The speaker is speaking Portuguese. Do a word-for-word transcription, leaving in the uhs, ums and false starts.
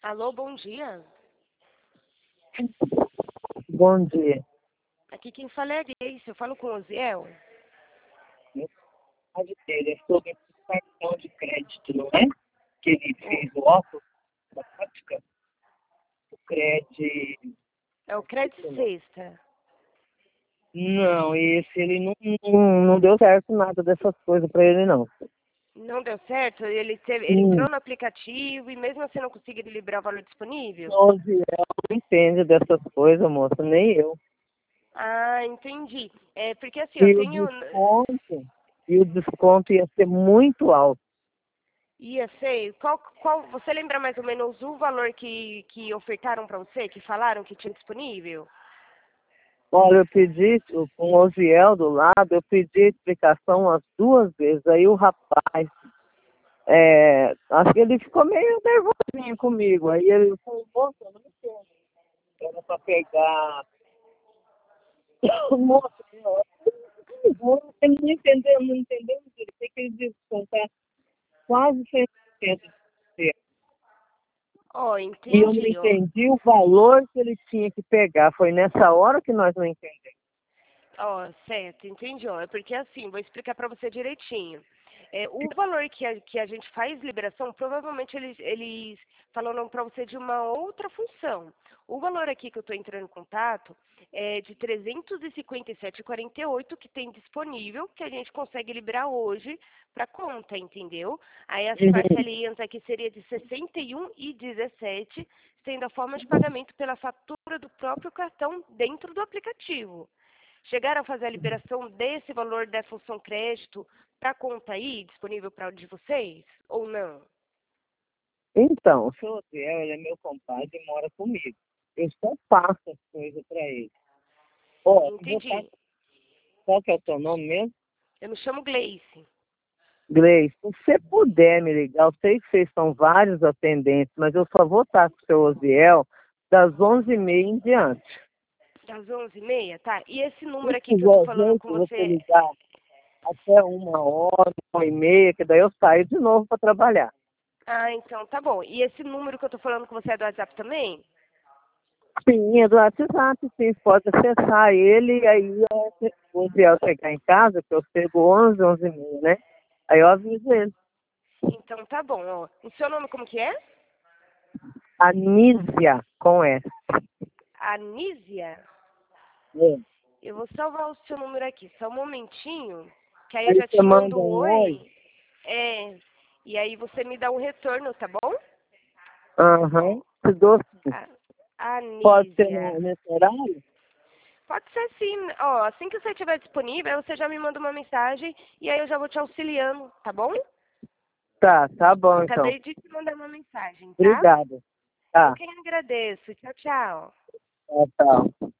Alô, bom dia. Bom dia. Aqui quem fala é a Grace. Eu falo com o Oziel. Pode ter, é sobre o cartão de crédito, não é? Que ele O- fez o óculos da prática, o crédito. É o Crédito Sexta. Não, esse ele não, não, não deu certo nada dessas coisas pra ele, não. Não deu certo? Ele, teve, ele Hum, entrou no aplicativo e mesmo assim não conseguiu liberar o valor disponível? onze ela não entende dessas coisas, moça, nem eu. Ah, entendi. É porque assim, eu E o tenho. desconto, e o desconto ia ser muito alto. Ia sei. Qual, qual, você lembra mais ou menos o valor que, que ofertaram para você, que falaram que tinha disponível? Olha, eu pedi, com o Oziel do lado, eu pedi explicação umas duas vezes. Aí o rapaz, é, acho que ele ficou meio nervosinho comigo. Aí ele falou, moça, eu não entendo. Era para pegar. Moça, eu- ele não entendeu, não entendeu. Ele tem que descontar quase cem por cento de você. Ó, E eu não entendi, ó. entendi o valor que ele tinha que pegar. Foi nessa hora que nós não entendemos. Ó, certo, entendi, ó. É porque assim, vou explicar para você direitinho. É, o valor que a, que a gente faz liberação, provavelmente eles, eles falaram para você de uma outra função. O valor aqui que eu estou entrando em contato é de trezentos e cinquenta e sete vírgula quarenta e oito que tem disponível, que a gente consegue liberar hoje para conta, entendeu? Aí as Uhum. parcelinhas aqui seria de sessenta e um e dezessete, sendo a forma de pagamento pela fatura do próprio cartão dentro do aplicativo. Chegaram a fazer a liberação desse valor da função crédito para a conta aí, disponível para o de vocês? Ou não? Então, o seu Oziel, ele é meu compadre e mora comigo. Eu só passo as coisas para ele. Ó, eu vou estar. Entendi. Qual que é o seu nome mesmo? Eu me chamo Gleice. Gleice, se você puder me ligar, eu sei que vocês são vários atendentes, mas eu só vou estar com o seu Oziel das onze e meia em diante. Das onze e meia, tá? E esse Se número aqui que eu tô tiver falando com jeito, você você, ligar até uma hora, uma e meia, que daí eu saio de novo para trabalhar. ah, então tá bom. E esse número que eu tô falando com você é do WhatsApp também? Sim, é do WhatsApp, sim, pode acessar ele, e aí ó, o Oziel chegar em casa, que eu chego onze, onze e meia, né? Aí eu aviso ele. Então tá bom, ó. O seu nome como que é? Anísia com S. Anísia? É. Eu vou salvar o seu número aqui, só um momentinho, que aí eu Aí já você te mando manda um um oi. oi. É, e aí você me dá um retorno, tá bom? Aham. Te dou sim. A- Pode ser Anísia. no- nesse horário? Pode ser sim. Ó, assim que você estiver disponível, você já me manda uma mensagem e aí eu já vou te auxiliando, tá bom? Tá, tá bom então. Acabei de te mandar uma mensagem, tá? Obrigado. Eu Tá, quem agradeço. Tchau, tchau. tá, tá.